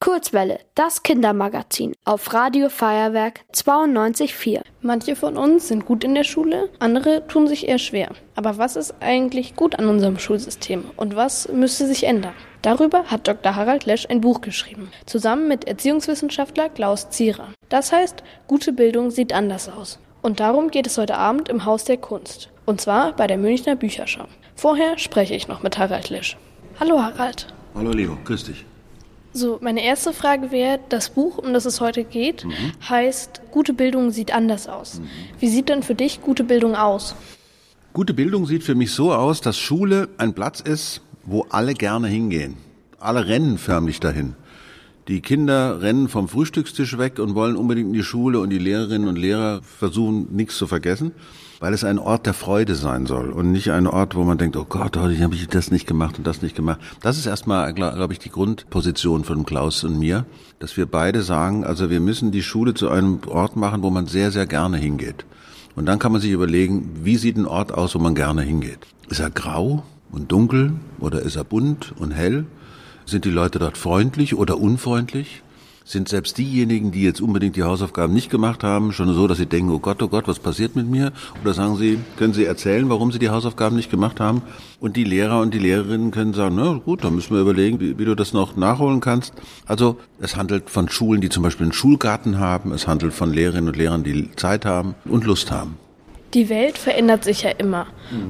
Kurzwelle, das Kindermagazin auf Radio Feuerwerk 92,4. Manche von uns sind gut in der Schule, andere tun sich eher schwer. Aber was ist eigentlich gut an unserem Schulsystem und was müsste sich ändern? Darüber hat Dr. Harald Lesch ein Buch geschrieben, zusammen mit Erziehungswissenschaftler Klaus Zierer. Das heißt, gute Bildung sieht anders aus. Und darum geht es heute Abend im Haus der Kunst. Und zwar bei der Münchner Bücherschau. Vorher spreche ich noch mit Harald Lesch. Hallo Harald. Hallo Leo, grüß dich. So, meine erste Frage wäre, das Buch, um das es heute geht, heißt, gute Bildung sieht anders aus. Wie sieht denn für dich gute Bildung aus? Gute Bildung sieht für mich so aus, dass Schule ein Platz ist, wo alle gerne hingehen. Alle rennen förmlich dahin. Die Kinder rennen vom Frühstückstisch weg und wollen unbedingt in die Schule und die Lehrerinnen und Lehrer versuchen, nichts zu vergessen, weil es ein Ort der Freude sein soll und nicht ein Ort, wo man denkt, oh Gott, heute habe ich das nicht gemacht und das nicht gemacht. Das ist erstmal, glaube ich, die Grundposition von Klaus und mir, dass wir beide sagen, also wir müssen die Schule zu einem Ort machen, wo man sehr, sehr gerne hingeht. Und dann kann man sich überlegen, wie sieht ein Ort aus, wo man gerne hingeht? Ist er grau und dunkel oder ist er bunt und hell? Sind die Leute dort freundlich oder unfreundlich? Sind selbst diejenigen, die jetzt unbedingt die Hausaufgaben nicht gemacht haben, schon so, dass sie denken, oh Gott, was passiert mit mir? Oder sagen sie, können sie erzählen, warum sie die Hausaufgaben nicht gemacht haben? Und die Lehrer und die Lehrerinnen können sagen, na gut, dann müssen wir überlegen, wie du das noch nachholen kannst. Also es handelt von Schulen, die zum Beispiel einen Schulgarten haben. Es handelt von Lehrerinnen und Lehrern, die Zeit haben und Lust haben. Die Welt verändert sich ja immer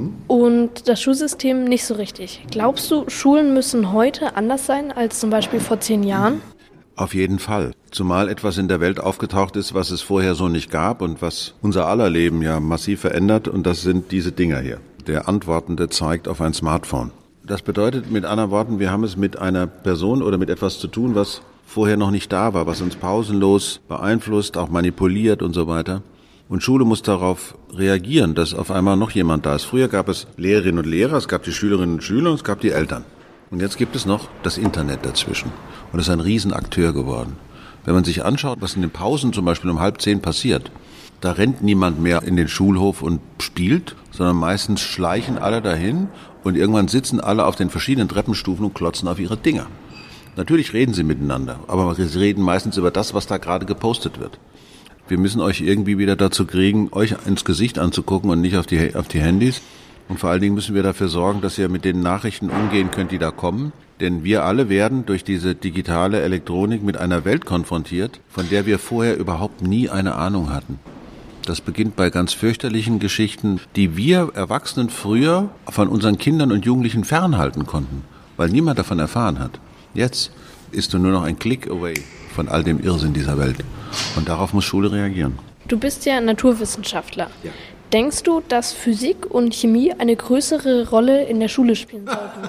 und das Schulsystem nicht so richtig. Glaubst du, Schulen müssen heute anders sein als zum Beispiel vor 10 Jahren? Auf jeden Fall. Zumal etwas in der Welt aufgetaucht ist, was es vorher so nicht gab und was unser aller Leben ja massiv verändert. Und das sind diese Dinger hier. Der Antwortende zeigt auf ein Smartphone. Das bedeutet mit anderen Worten, wir haben es mit einer Person oder mit etwas zu tun, was vorher noch nicht da war, was uns pausenlos beeinflusst, auch manipuliert und so weiter. Und Schule muss darauf reagieren, dass auf einmal noch jemand da ist. Früher gab es Lehrerinnen und Lehrer, es gab die Schülerinnen und Schüler und es gab die Eltern. Und jetzt gibt es noch das Internet dazwischen. Und es ist ein Riesenakteur geworden. Wenn man sich anschaut, was in den Pausen zum Beispiel um 9:30 passiert, da rennt niemand mehr in den Schulhof und spielt, sondern meistens schleichen alle dahin und irgendwann sitzen alle auf den verschiedenen Treppenstufen und klotzen auf ihre Dinger. Natürlich reden sie miteinander, aber sie reden meistens über das, was da gerade gepostet wird. Wir müssen euch irgendwie wieder dazu kriegen, euch ins Gesicht anzugucken und nicht auf die Handys. Und vor allen Dingen müssen wir dafür sorgen, dass ihr mit den Nachrichten umgehen könnt, die da kommen. Denn wir alle werden durch diese digitale Elektronik mit einer Welt konfrontiert, von der wir vorher überhaupt nie eine Ahnung hatten. Das beginnt bei ganz fürchterlichen Geschichten, die wir Erwachsenen früher von unseren Kindern und Jugendlichen fernhalten konnten, weil niemand davon erfahren hat. Jetzt ist du nur noch ein Click away von all dem Irrsinn dieser Welt. Und darauf muss Schule reagieren. Du bist ja Naturwissenschaftler. Ja. Denkst du, dass Physik und Chemie eine größere Rolle in der Schule spielen sollten?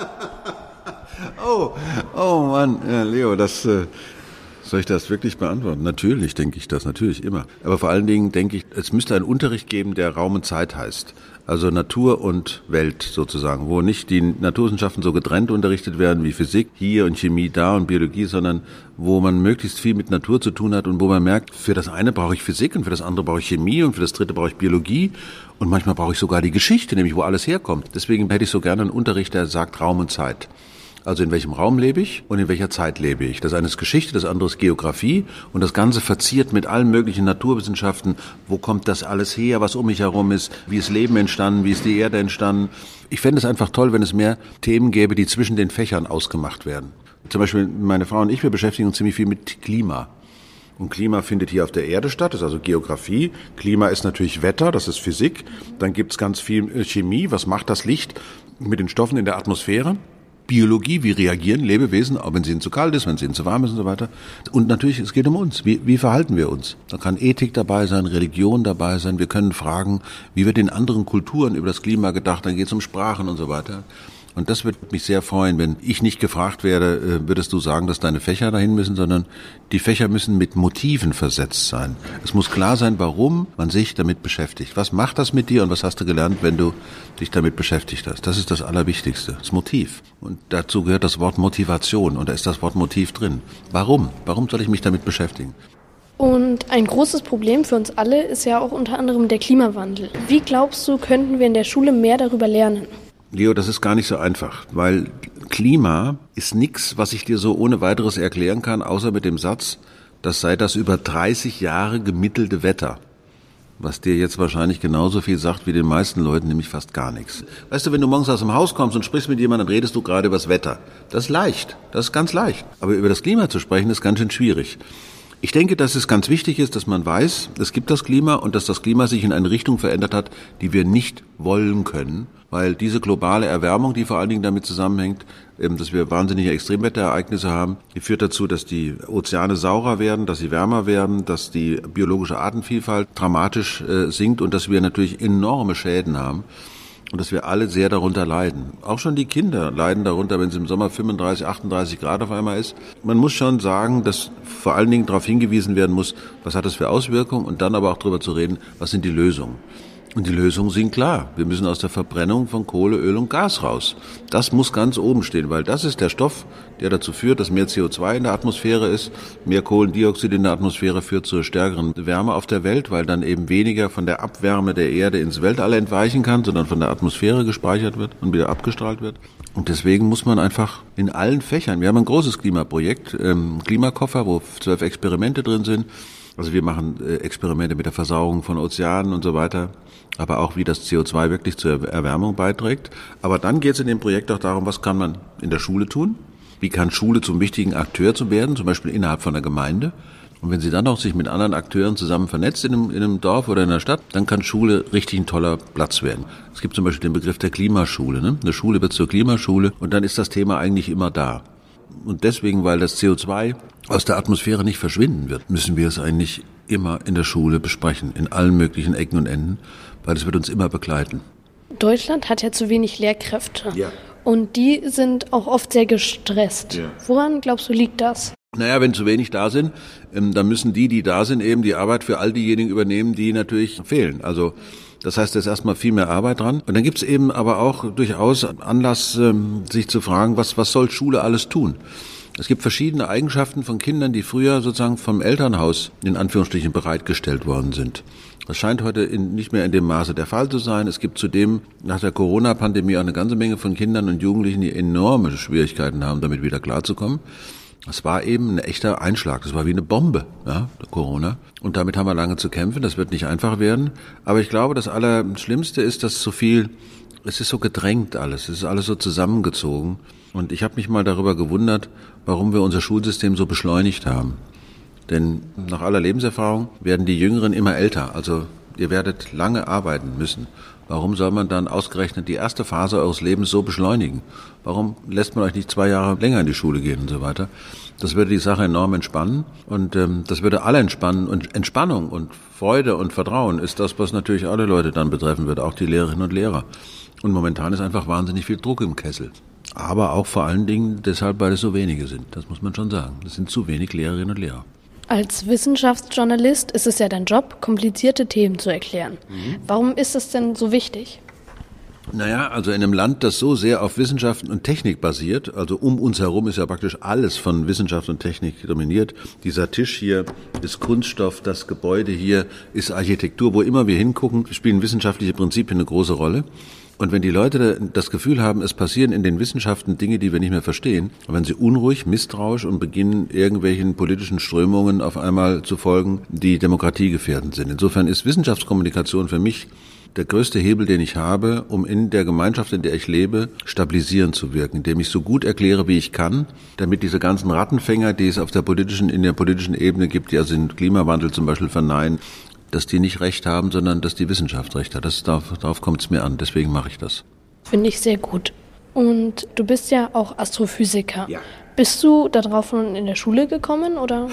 Oh Mann, ja, Leo, soll ich das wirklich beantworten? Natürlich denke ich das, natürlich immer. Aber vor allen Dingen denke ich, es müsste einen Unterricht geben, der Raum und Zeit heißt. Also Natur und Welt sozusagen, wo nicht die Naturwissenschaften so getrennt unterrichtet werden wie Physik hier und Chemie da und Biologie, sondern wo man möglichst viel mit Natur zu tun hat und wo man merkt, für das eine brauche ich Physik und für das andere brauche ich Chemie und für das dritte brauche ich Biologie und manchmal brauche ich sogar die Geschichte, nämlich wo alles herkommt. Deswegen hätte ich so gerne einen Unterricht, der sagt Raum und Zeit. Also in welchem Raum lebe ich und in welcher Zeit lebe ich. Das eine ist Geschichte, das andere ist Geografie und das Ganze verziert mit allen möglichen Naturwissenschaften. Wo kommt das alles her, was um mich herum ist? Wie ist Leben entstanden? Wie ist die Erde entstanden? Ich fände es einfach toll, wenn es mehr Themen gäbe, die zwischen den Fächern ausgemacht werden. Zum Beispiel meine Frau und ich, wir beschäftigen uns ziemlich viel mit Klima. Und Klima findet hier auf der Erde statt, das ist also Geografie. Klima ist natürlich Wetter, das ist Physik. Dann gibt es ganz viel Chemie, was macht das Licht mit den Stoffen in der Atmosphäre? Biologie, wie reagieren Lebewesen, auch wenn es ihnen zu kalt ist, wenn es ihnen zu warm ist und so weiter. Und natürlich, es geht um uns. Wie verhalten wir uns? Da kann Ethik dabei sein, Religion dabei sein. Wir können fragen, wie wird in anderen Kulturen über das Klima gedacht? Dann geht es um Sprachen und so weiter. Und das würde mich sehr freuen, wenn ich nicht gefragt werde, würdest du sagen, dass deine Fächer dahin müssen, sondern die Fächer müssen mit Motiven versetzt sein. Es muss klar sein, warum man sich damit beschäftigt. Was macht das mit dir und was hast du gelernt, wenn du dich damit beschäftigt hast? Das ist das Allerwichtigste, das Motiv. Und dazu gehört das Wort Motivation und da ist das Wort Motiv drin. Warum? Warum soll ich mich damit beschäftigen? Und ein großes Problem für uns alle ist ja auch unter anderem der Klimawandel. Wie glaubst du, könnten wir in der Schule mehr darüber lernen? Leo, das ist gar nicht so einfach, weil Klima ist nichts, was ich dir so ohne weiteres erklären kann, außer mit dem Satz, das sei das über 30 Jahre gemittelte Wetter. Was dir jetzt wahrscheinlich genauso viel sagt wie den meisten Leuten, nämlich fast gar nichts. Weißt du, wenn du morgens aus dem Haus kommst und sprichst mit jemandem, dann redest du gerade über das Wetter. Das ist leicht, das ist ganz leicht. Aber über das Klima zu sprechen, ist ganz schön schwierig. Ich denke, dass es ganz wichtig ist, dass man weiß, es gibt das Klima und dass das Klima sich in eine Richtung verändert hat, die wir nicht wollen können, weil diese globale Erwärmung, die vor allen Dingen damit zusammenhängt, dass wir wahnsinnige Extremwetterereignisse haben, die führt dazu, dass die Ozeane saurer werden, dass sie wärmer werden, dass die biologische Artenvielfalt dramatisch sinkt und dass wir natürlich enorme Schäden haben. Und dass wir alle sehr darunter leiden. Auch schon die Kinder leiden darunter, wenn es im Sommer 35, 38 Grad auf einmal ist. Man muss schon sagen, dass vor allen Dingen darauf hingewiesen werden muss, was hat das für Auswirkungen und dann aber auch darüber zu reden, was sind die Lösungen. Und die Lösungen sind klar. Wir müssen aus der Verbrennung von Kohle, Öl und Gas raus. Das muss ganz oben stehen, weil das ist der Stoff, der dazu führt, dass mehr CO2 in der Atmosphäre ist. Mehr Kohlendioxid in der Atmosphäre führt zur stärkeren Wärme auf der Welt, weil dann eben weniger von der Abwärme der Erde ins Weltall entweichen kann, sondern von der Atmosphäre gespeichert wird und wieder abgestrahlt wird. Und deswegen muss man einfach in allen Fächern, wir haben ein großes Klimaprojekt, Klimakoffer, wo 12 Experimente drin sind. Also wir machen Experimente mit der Versauerung von Ozeanen und so weiter, aber auch wie das CO2 wirklich zur Erwärmung beiträgt. Aber dann geht es in dem Projekt auch darum, was kann man in der Schule tun? Wie kann Schule zum wichtigen Akteur zu werden, zum Beispiel innerhalb von der Gemeinde? Und wenn sie dann auch sich mit anderen Akteuren zusammen vernetzt in einem Dorf oder in einer Stadt, dann kann Schule richtig ein toller Platz werden. Es gibt zum Beispiel den Begriff der Klimaschule. Ne? Eine Schule wird zur Klimaschule und dann ist das Thema eigentlich immer da. Und deswegen, weil das CO2 aus der Atmosphäre nicht verschwinden wird, müssen wir es eigentlich immer in der Schule besprechen, in allen möglichen Ecken und Enden, weil es wird uns immer begleiten. Deutschland hat ja zu wenig Lehrkräfte. Ja. Und die sind auch oft sehr gestresst. Ja. Woran glaubst du, liegt das? Naja, wenn zu wenig da sind, dann müssen die da sind, eben die Arbeit für all diejenigen übernehmen, die natürlich fehlen. Also das heißt, da ist erstmal viel mehr Arbeit dran. Und dann gibt's eben aber auch durchaus Anlass, sich zu fragen, was soll Schule alles tun? Es gibt verschiedene Eigenschaften von Kindern, die früher sozusagen vom Elternhaus in Anführungsstrichen bereitgestellt worden sind. Das scheint heute nicht mehr in dem Maße der Fall zu sein. Es gibt zudem nach der Corona-Pandemie auch eine ganze Menge von Kindern und Jugendlichen, die enorme Schwierigkeiten haben, damit wieder klarzukommen. Das war eben ein echter Einschlag. Das war wie eine Bombe, ja, Corona. Und damit haben wir lange zu kämpfen. Das wird nicht einfach werden. Aber ich glaube, das Allerschlimmste ist, dass es ist so gedrängt alles. Es ist alles so zusammengezogen. Und ich habe mich mal darüber gewundert, warum wir unser Schulsystem so beschleunigt haben. Denn nach aller Lebenserfahrung werden die Jüngeren immer älter. Also ihr werdet lange arbeiten müssen. Warum soll man dann ausgerechnet die erste Phase eures Lebens so beschleunigen? Warum lässt man euch nicht 2 Jahre länger in die Schule gehen und so weiter? Das würde die Sache enorm entspannen und das würde alle entspannen. Und Entspannung und Freude und Vertrauen ist das, was natürlich alle Leute dann betreffen wird, auch die Lehrerinnen und Lehrer. Und momentan ist einfach wahnsinnig viel Druck im Kessel. Aber auch vor allen Dingen deshalb, weil es so wenige sind. Das muss man schon sagen. Es sind zu wenig Lehrerinnen und Lehrer. Als Wissenschaftsjournalist ist es ja dein Job, komplizierte Themen zu erklären. Warum ist das denn so wichtig? Naja, also in einem Land, das so sehr auf Wissenschaft und Technik basiert, also um uns herum ist ja praktisch alles von Wissenschaft und Technik dominiert. Dieser Tisch hier ist Kunststoff, das Gebäude hier ist Architektur. Wo immer wir hingucken, spielen wissenschaftliche Prinzipien eine große Rolle. Und wenn die Leute das Gefühl haben, es passieren in den Wissenschaften Dinge, die wir nicht mehr verstehen, wenn sie unruhig, misstrauisch und beginnen, irgendwelchen politischen Strömungen auf einmal zu folgen, die demokratiegefährdend sind. Insofern ist Wissenschaftskommunikation für mich der größte Hebel, den ich habe, um in der Gemeinschaft, in der ich lebe, stabilisierend zu wirken, indem ich so gut erkläre, wie ich kann, damit diese ganzen Rattenfänger, die es in der politischen Ebene gibt, die also den Klimawandel zum Beispiel verneinen, dass die nicht recht haben, sondern dass die Wissenschaft recht hat. Darauf kommt es mir an, deswegen mache ich das. Finde ich sehr gut. Und du bist ja auch Astrophysiker. Ja. Bist du darauf schon in der Schule gekommen, oder?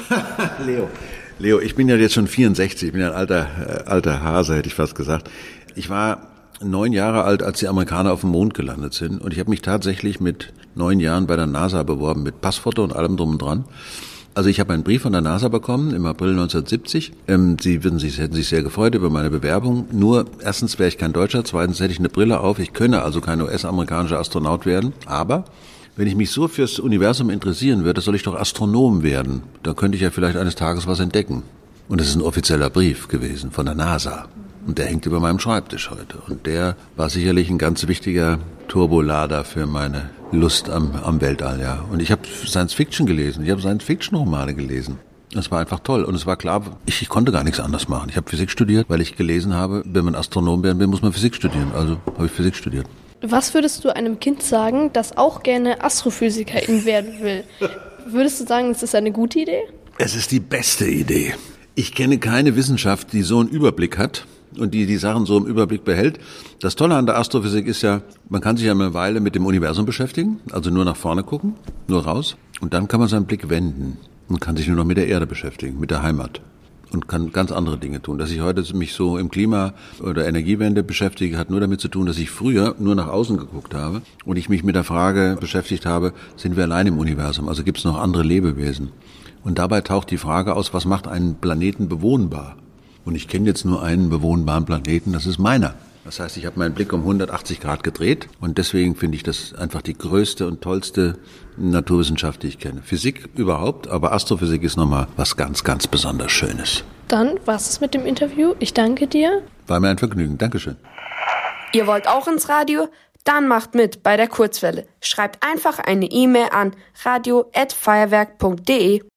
Leo, ich bin ja jetzt schon 64, ich bin ein alter Hase, hätte ich fast gesagt. Ich war 9 Jahre alt, als die Amerikaner auf dem Mond gelandet sind. Und ich habe mich tatsächlich mit 9 Jahren bei der NASA beworben, mit Passfoto und allem drum und dran. Also ich habe einen Brief von der NASA bekommen im April 1970. Sie hätten sich sehr gefreut über meine Bewerbung. Nur erstens wäre ich kein Deutscher, zweitens hätte ich eine Brille auf. Ich könne also kein US-amerikanischer Astronaut werden. Aber wenn ich mich so fürs Universum interessieren würde, soll ich doch Astronom werden. Dann könnte ich ja vielleicht eines Tages was entdecken. Und es ist ein offizieller Brief gewesen von der NASA. Und der hängt über meinem Schreibtisch heute. Und der war sicherlich ein ganz wichtiger Turbolader für meine Lust am Weltall, ja. Und ich habe Science-Fiction gelesen, ich habe Science-Fiction-Romane gelesen. Das war einfach toll. Und es war klar, ich konnte gar nichts anderes machen. Ich habe Physik studiert, weil ich gelesen habe, wenn man Astronom werden will, muss man Physik studieren. Also habe ich Physik studiert. Was würdest du einem Kind sagen, das auch gerne Astrophysikerin werden will? Würdest du sagen, es ist eine gute Idee? Es ist die beste Idee. Ich kenne keine Wissenschaft, die so einen Überblick hat und die Sachen so im Überblick behält. Das Tolle an der Astrophysik ist ja, man kann sich ja eine Weile mit dem Universum beschäftigen, also nur nach vorne gucken, nur raus. Und dann kann man seinen Blick wenden und kann sich nur noch mit der Erde beschäftigen, mit der Heimat. Und kann ganz andere Dinge tun. Dass ich heute mich so im Klima- oder Energiewende beschäftige, hat nur damit zu tun, dass ich früher nur nach außen geguckt habe und ich mich mit der Frage beschäftigt habe, sind wir allein im Universum? Also gibt es noch andere Lebewesen? Und dabei taucht die Frage aus, was macht einen Planeten bewohnbar? Und ich kenne jetzt nur einen bewohnbaren Planeten, das ist meiner. Das heißt, ich habe meinen Blick um 180 Grad gedreht und deswegen finde ich das einfach die größte und tollste Naturwissenschaft, die ich kenne. Physik überhaupt, aber Astrophysik ist nochmal was ganz, ganz besonders Schönes. Dann war's es mit dem Interview. Ich danke dir. War mir ein Vergnügen. Dankeschön. Ihr wollt auch ins Radio? Dann macht mit bei der Kurzwelle. Schreibt einfach eine E-Mail an radio@feuerwerk.de.